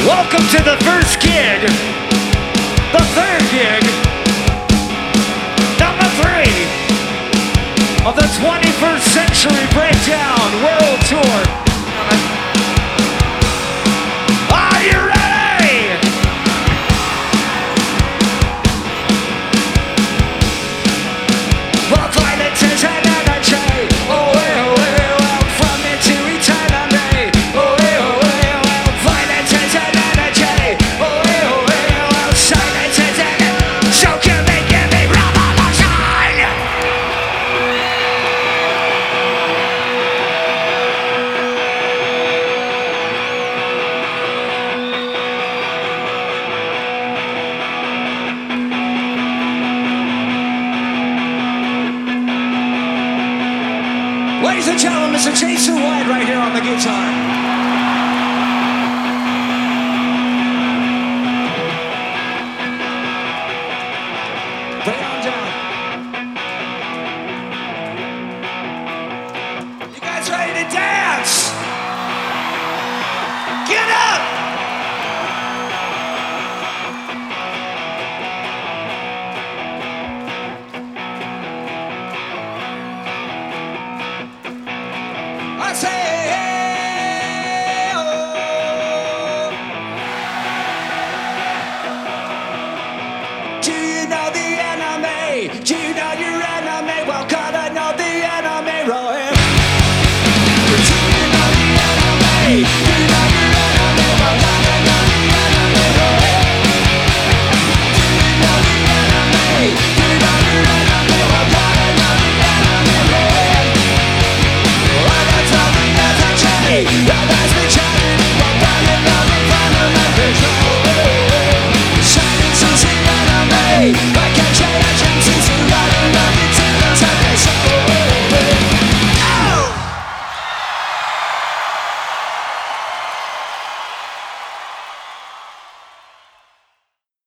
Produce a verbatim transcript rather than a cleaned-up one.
Welcome to the first gig, the third gig, number three of the twenty-first Century Breakdown World Tour. Are you ready? Well, violence is an energy. Oh, well, well, well, from it to eternity. Oh, well, well, well, violence is an energy. Oh, well, well, well, silence is an energy. So give me, give me revolution. Ladies and gentlemen, Mister Jason White right here on the guitar.